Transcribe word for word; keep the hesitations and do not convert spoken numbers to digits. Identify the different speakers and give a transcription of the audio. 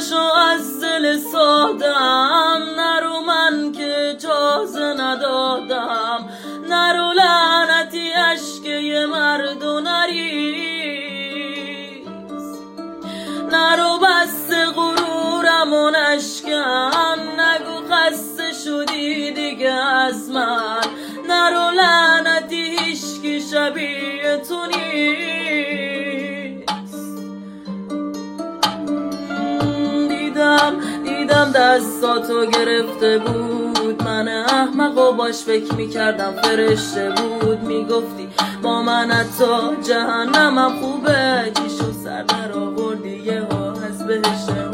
Speaker 1: نشو از دل سادم، نرو من که اجازه ندادم، نرو لعنتی عشق یه مرد و نریز، نرو بس غرورم و نشکن، نگو خسته شدی دیگه از من، نرو لعنتی هیچکی شبیه تو نیست. دیدم دیدم دستاتو گرفته بود، من احمق و باش فکر میکردم فرشته بود، میگفتی با من حتی جهنمم خوبه، چیشو سر در آوردی یه ها از بهشته.